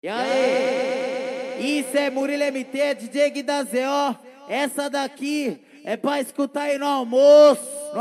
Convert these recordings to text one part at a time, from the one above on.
E aí? Isso é Murilo MT, DJ Gui da ZO. Essa daqui é pra escutar aí no almoço.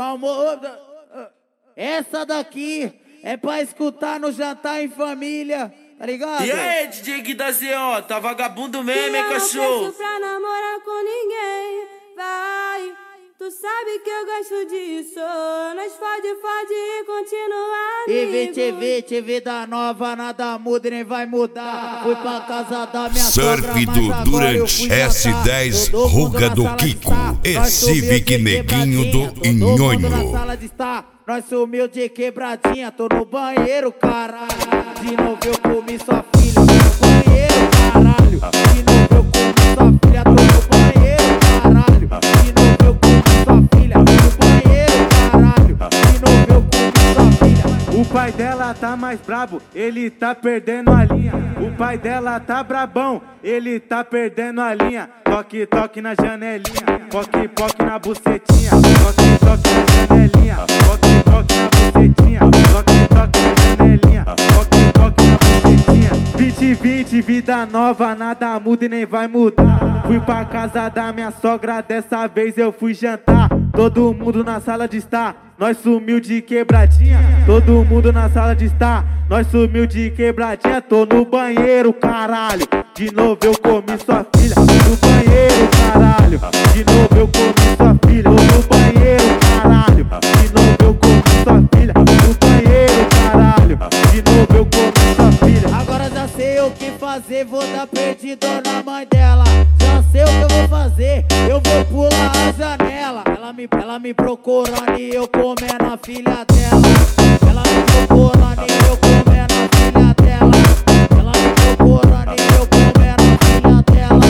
Essa daqui é pra escutar no jantar em família, tá ligado? E aí, DJ Gui da ZO, tá vagabundo mesmo, hein, cachorro? Eu não peço pra namorar com ninguém, vai. Tu sabe que eu gosto disso. Nós fode e continua Te vê da nova, nada muda e nem vai mudar. Fui pra casa da minha Surf sogra, do mas agora eu Durante fui jantar. S10, Todo mundo Ruga na do sala de Kiko estar. e Nós sumiu Civic de Neguinho quebradinha. do Todo mundo na Inhonho. sala de estar. Nós sumiu de quebradinha. Tô no banheiro, caralho. De novo eu comi sua filha. Tô no banheiro, caralho. De novo eu comi sua filha. Tô no banheiro, caralho. De novo eu comi sua filha. Tô no banheiro, caralho. De novo eu comi sua filha. O pai dela tá mais brabo, ele tá perdendo a linha. O pai dela tá brabão, ele tá perdendo a linha. Toque, toque na janelinha, poque, poque na bucetinha. Toque, toque na janelinha, poque, toque na bucetinha. Toque, toque na janelinha, poque, toque na bucetinha. 2020, vida nova, nada muda e nem vai mudar. Fui pra casa da minha sogra, dessa vez eu fui jantar. Todo mundo na sala de estar, nós sumiu de quebradinha. Todo mundo na sala de estar, nós sumiu de quebradinha. Tô no banheiro, caralho. De novo eu comi sua filha. No banheiro, caralho. De novo eu comi sua filha. Tô no banheiro, caralho. De novo eu comi sua filha. No banheiro, caralho. De novo eu comi sua filha. Agora já sei o que fazer, vou dar perdido na mãe dela. Já sei o que eu vou fazer, eu vou pular a janela. Ela me procurando e eu comendo a filha dela. Ela me procurando e eu comendo a filha dela. Ela me procurando e eu comendo a filha dela.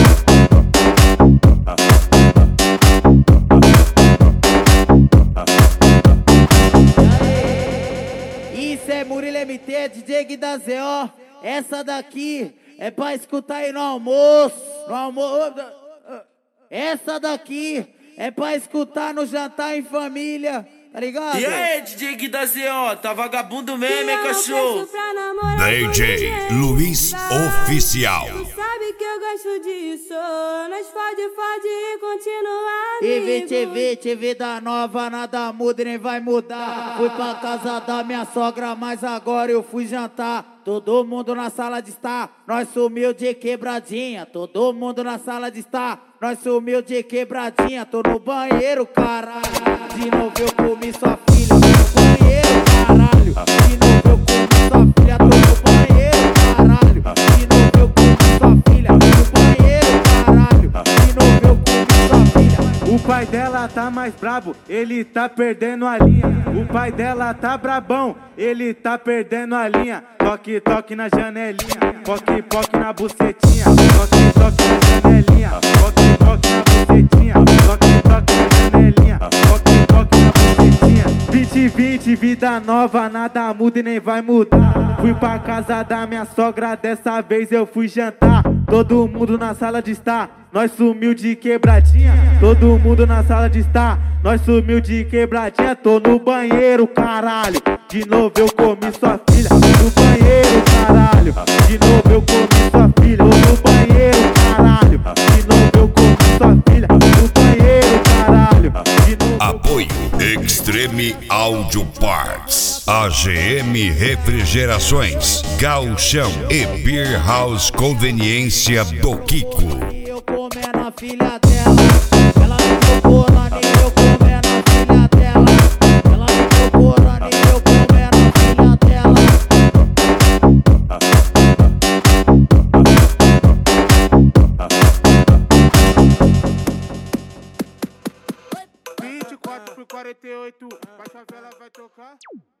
E aí? Isso é Murilo MT, DJ Gui da ZO. Essa daqui é pra escutar aí no almoço. Essa daqui é pra escutar no jantar em família, tá ligado? E aí, DJ Gui da ZO, tá vagabundo mesmo, hein, cachorro? DJ Luiz Oficial. Tu sabe que eu gosto disso. Nós fode e continua Te vê da nova, nada muda e nem vai mudar. Fui pra casa da minha sogra, mas agora eu fui jantar. Todo mundo na sala de estar, nós sumiu de quebradinha. Todo mundo na sala de estar, nós sumiu de quebradinha. Tô no banheiro, caralho. De novo eu comi sua filha. Tô no banheiro, caralho. De novo eu comi sua filha. Tô no banheiro, caralho. De novo eu comi sua filha. Tô no banheiro, caralho. De novo eu comi sua filha. O pai dela tá mais brabo, ele tá perdendo a linha. O pai dela tá brabão, ele tá perdendo a linha. Toque, toque na janelinha, poque, poque na bucetinha. Toque, toque na janelinha, poque, poque na bucetinha. Toque, toque na janelinha, poque, poque na bucetinha. 2020, vida nova, nada muda e nem vai mudar. Fui pra casa da minha sogra, dessa vez eu fui jantar. Todo mundo na sala de estar, nós sumiu de quebradinha. Todo mundo na sala de estar, nós sumiu de quebradinha. Tô no banheiro, caralho. De novo eu comi sua filha. No banheiro, caralho. De novo eu comi sua filha. Tô no banheiro, caralho. De novo eu comi sua filha. No banheiro, caralho. De novo. Apoio Extreme Audio Parts, AGM Refrigerações, Gauchão e Beer House Conveniência do Kiko. Eu comendo a filha dela. Ela me procurando e eu comendo a filha dela. Ela me procurando e eu comendo a filha dela. 24 por 48, a favela vai tocar.